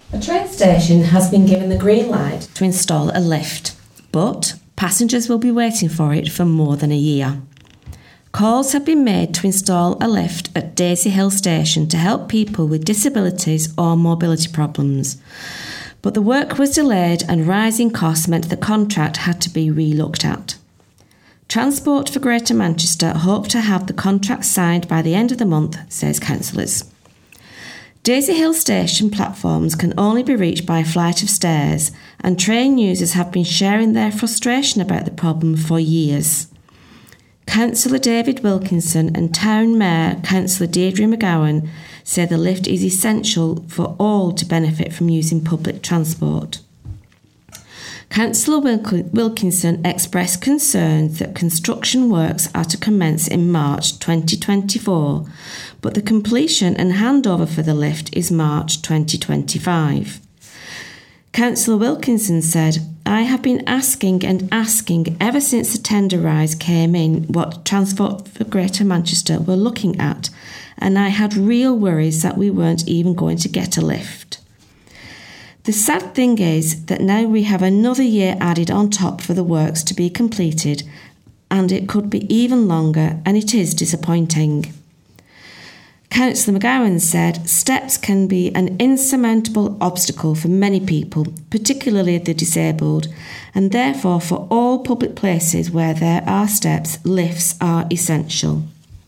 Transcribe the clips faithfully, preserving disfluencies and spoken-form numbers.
A train station has been given the green light to install a lift, but passengers will be waiting for it for more than a year. Calls have been made to install a lift at Daisy Hill Station to help people with disabilities or mobility problems. But the work was delayed and rising costs meant the contract had to be re-looked at. Transport for Greater Manchester hope to have the contract signed by the end of the month, says councillors. Daisy Hill Station platforms can only be reached by a flight of stairs, and train users have been sharing their frustration about the problem for years. Councillor David Wilkinson and Town Mayor Councillor Deirdre McGowan say the lift is essential for all to benefit from using public transport. Councillor Wilkinson expressed concerns that construction works are to commence in March twenty twenty-four, but the completion and handover for the lift is March twenty twenty-five. Councillor Wilkinson said, "I have been asking and asking ever since the tender rise came in what Transport for Greater Manchester were looking at, and I had real worries that we weren't even going to get a lift. The sad thing is that now we have another year added on top for the works to be completed, and it could be even longer, and it is disappointing." Councillor McGowan said steps can be an insurmountable obstacle for many people, particularly the disabled, and therefore for all public places where there are steps, lifts are essential.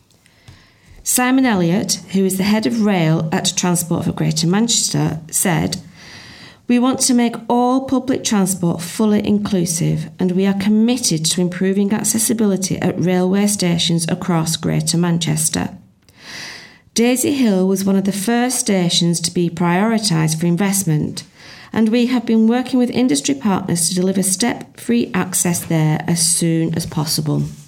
Simon Elliott, who is the head of rail at Transport for Greater Manchester, said, "We want to make all public transport fully inclusive, and we are committed to improving accessibility at railway stations across Greater Manchester. Daisy Hill was one of the first stations to be prioritised for investment, and we have been working with industry partners to deliver step-free access there as soon as possible."